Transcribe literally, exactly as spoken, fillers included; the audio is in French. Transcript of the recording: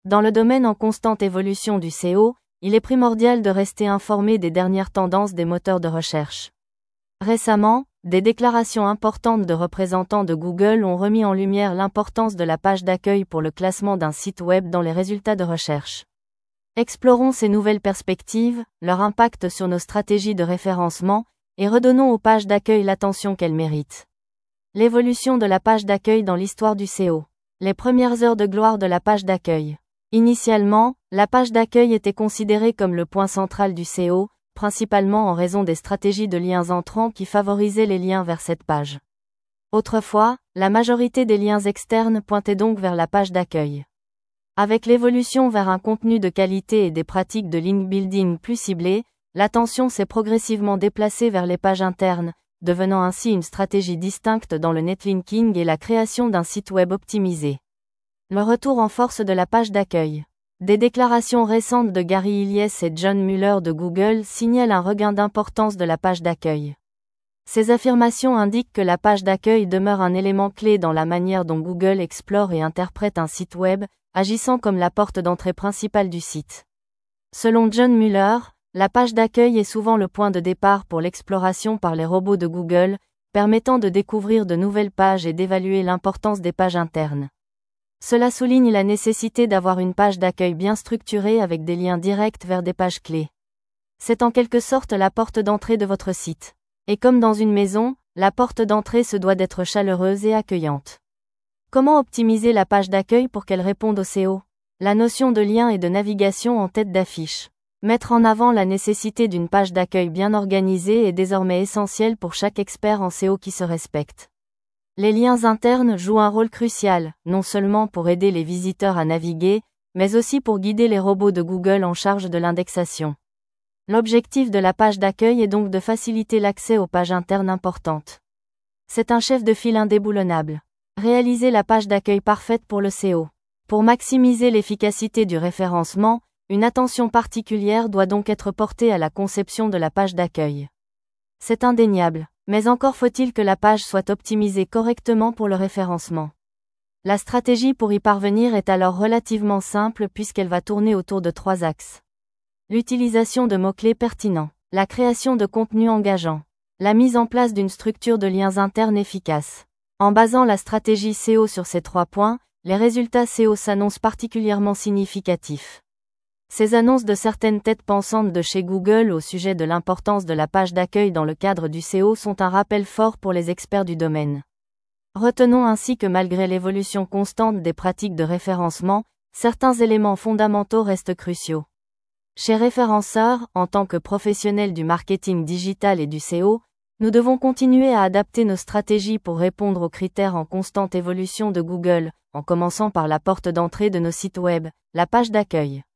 Dans le domaine en constante évolution du S E O, il est primordial de rester informé des dernières tendances des moteurs de recherche. Récemment, des déclarations importantes de représentants de Google ont remis en lumière l'importance de la page d'accueil pour le classement d'un site web dans les résultats de recherche. Explorons ces nouvelles perspectives, leur impact sur nos stratégies de référencement, et redonnons aux pages d'accueil l'attention qu'elles méritent. L'évolution de la page d'accueil dans l'histoire du S E O. Les premières heures de gloire de la page d'accueil. Initialement, la page d'accueil était considérée comme le point central du S E O, principalement en raison des stratégies de liens entrants qui favorisaient les liens vers cette page. Autrefois, la majorité des liens externes pointaient donc vers la page d'accueil. Avec l'évolution vers un contenu de qualité et des pratiques de link building plus ciblées, l'attention s'est progressivement déplacée vers les pages internes, devenant ainsi une stratégie distincte dans le netlinking et la création d'un site web optimisé. Le retour en force de la page d'accueil. Des déclarations récentes de Gary Illyes et John Mueller de Google signalent un regain d'importance de la page d'accueil. Ces affirmations indiquent que la page d'accueil demeure un élément clé dans la manière dont Google explore et interprète un site web, agissant comme la porte d'entrée principale du site. Selon John Mueller, la page d'accueil est souvent le point de départ pour l'exploration par les robots de Google, permettant de découvrir de nouvelles pages et d'évaluer l'importance des pages internes. Cela souligne la nécessité d'avoir une page d'accueil bien structurée avec des liens directs vers des pages clés. C'est en quelque sorte la porte d'entrée de votre site. Et comme dans une maison, la porte d'entrée se doit d'être chaleureuse et accueillante. Comment optimiser la page d'accueil pour qu'elle réponde au S E O ? La notion de lien et de navigation en tête d'affiche. Mettre en avant la nécessité d'une page d'accueil bien organisée est désormais essentiel pour chaque expert en S E O qui se respecte. Les liens internes jouent un rôle crucial, non seulement pour aider les visiteurs à naviguer, mais aussi pour guider les robots de Google en charge de l'indexation. L'objectif de la page d'accueil est donc de faciliter l'accès aux pages internes importantes. C'est un chef de file indéboulonnable. Réaliser la page d'accueil parfaite pour le S E O. Pour maximiser l'efficacité du référencement, une attention particulière doit donc être portée à la conception de la page d'accueil. C'est indéniable, mais encore faut-il que la page soit optimisée correctement pour le référencement. La stratégie pour y parvenir est alors relativement simple puisqu'elle va tourner autour de trois axes. L'utilisation de mots-clés pertinents, la création de contenus engageants, la mise en place d'une structure de liens internes efficace. En basant la stratégie S E O sur ces trois points, les résultats S E O s'annoncent particulièrement significatifs. Ces annonces de certaines têtes pensantes de chez Google au sujet de l'importance de la page d'accueil dans le cadre du S E O sont un rappel fort pour les experts du domaine. Retenons ainsi que malgré l'évolution constante des pratiques de référencement, certains éléments fondamentaux restent cruciaux. Chez Référenceur, en tant que professionnels du marketing digital et du S E O, nous devons continuer à adapter nos stratégies pour répondre aux critères en constante évolution de Google, en commençant par la porte d'entrée de nos sites web, la page d'accueil.